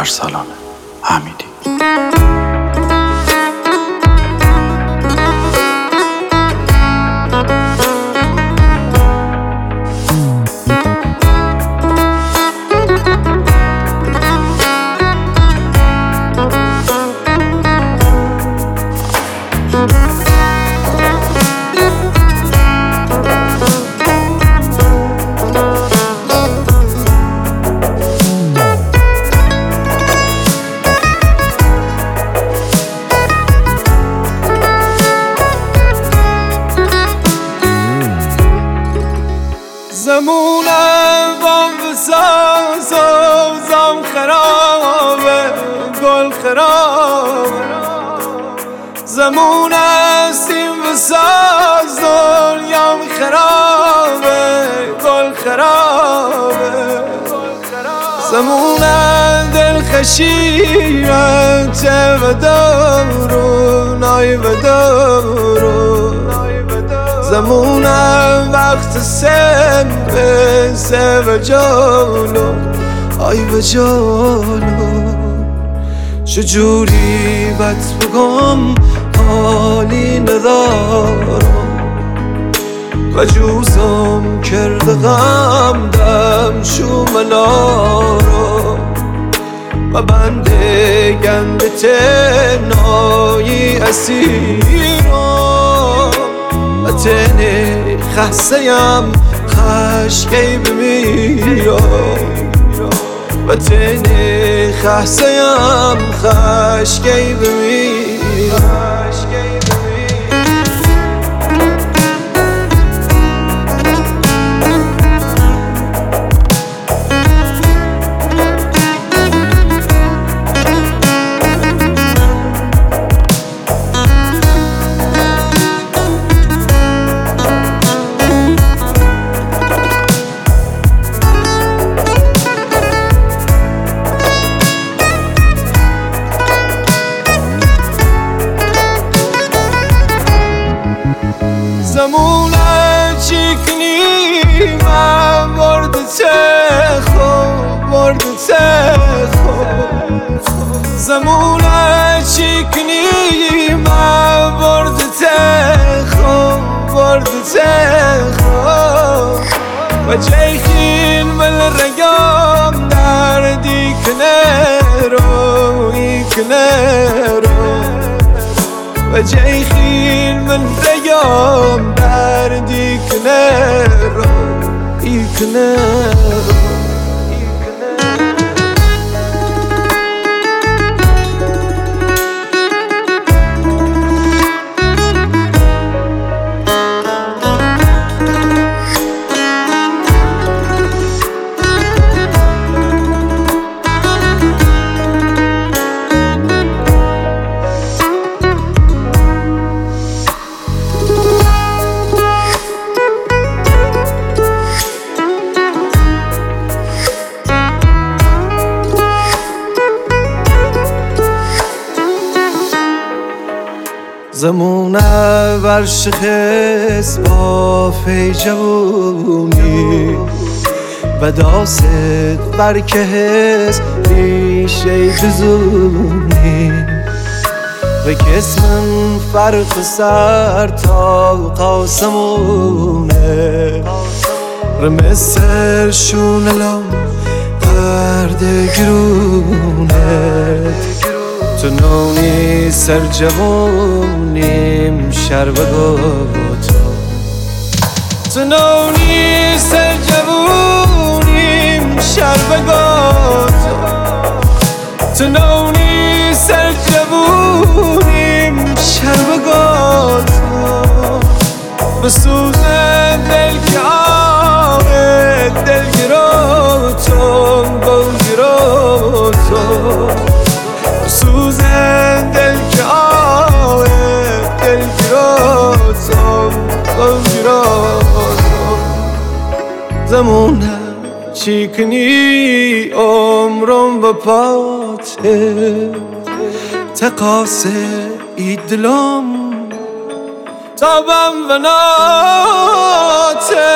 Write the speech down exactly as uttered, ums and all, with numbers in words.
ارسلان حمیدی. زمونم بام بساز و زم خرابه گل خرابه زمونم سیم بساز دنیام خرابه گل خرابه زمونم دل خشیرم چه بدارو نای بدارو زمونم وقت سن به سه و جالو آی و جالو چجوری بد بگم حالی ندارم و جوزم کرده غم دم شوملارم و بنده گنده تنایی اسیرم و تنه خستیم خشکی بمیرم و تنه خستیم خشکی بمیرم زمونه چیکنی من برد تخو برد تخو زمونه چیکنی من برد تخو برد تخو و جیخین بل رگام دردی کنرو ای کنرو و جیخین من رگام دردی کنرو ای کنرو زمونه ورشخص با فی جوونی و داست برکه هست ریشه بزونی و کسمن فرق سر تا قاسمونه رمسر شونلام قرد گرونت تو نونی سر جوونیم شرب گوتو تو نونی سر جوونیم شرب گوتو تو نونی سر جوونیم شرب گوتو بسوزه دل که آقه دل گروتو گل گروتو سوزن دل که آه دل گراتم غم گراتم زمونه چیکنی عمرم و پاته تقاسه ای دلم تابم و ناته